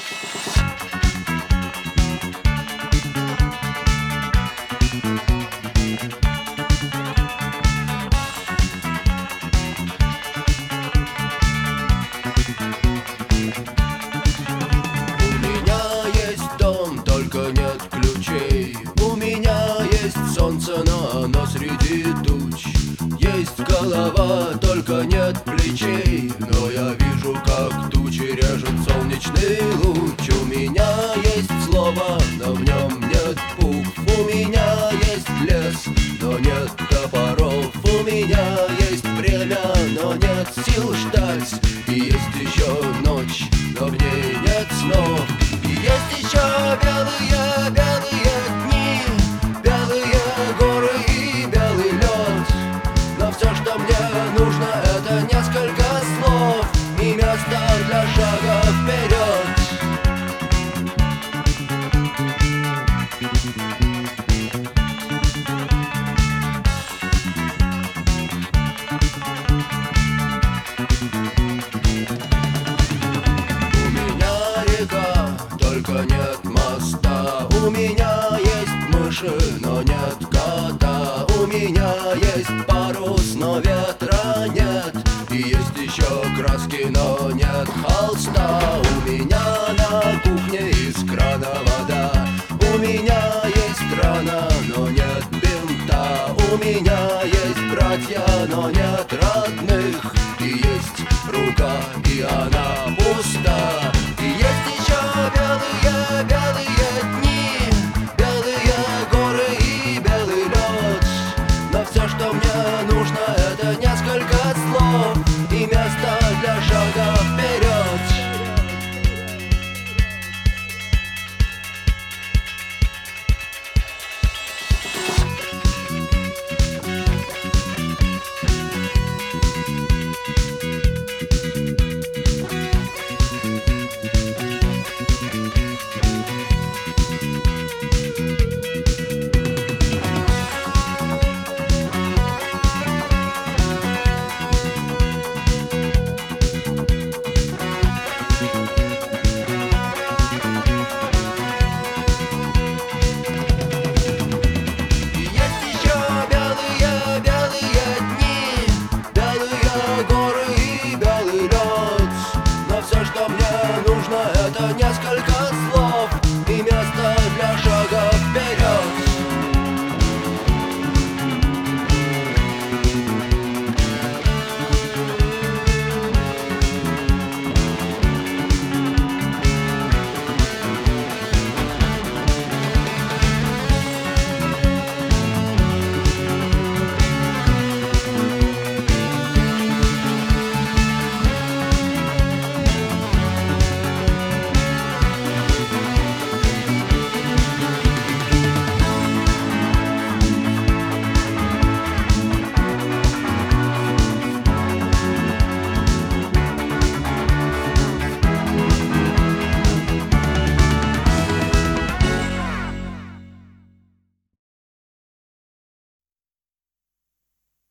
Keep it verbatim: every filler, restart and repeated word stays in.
Нет ключей. У меня есть солнце, но оно среди туч. Есть голова, только нет плечей. Но я вижу, как тучи режут солнечный луч. У меня есть слово, но в нем нет букв. У меня есть лес, но нет топоров. У меня есть время, но нет сил ждать. И есть еще ночь, но в ней нет снов. И есть еще белые, белые дни, белые горы и белый лед. Но все, что мне нужно, это несколько слов и место для шага вперед. У меня река, только нет моста. У меня есть мыши, но нет кота. У меня есть парус, но ветра нет. И есть еще краски, но нет холста. У меня на кухне из крана вода. У меня есть рана, но нет бинта. У меня есть братья, но нет родных. И есть рука, и она пуста.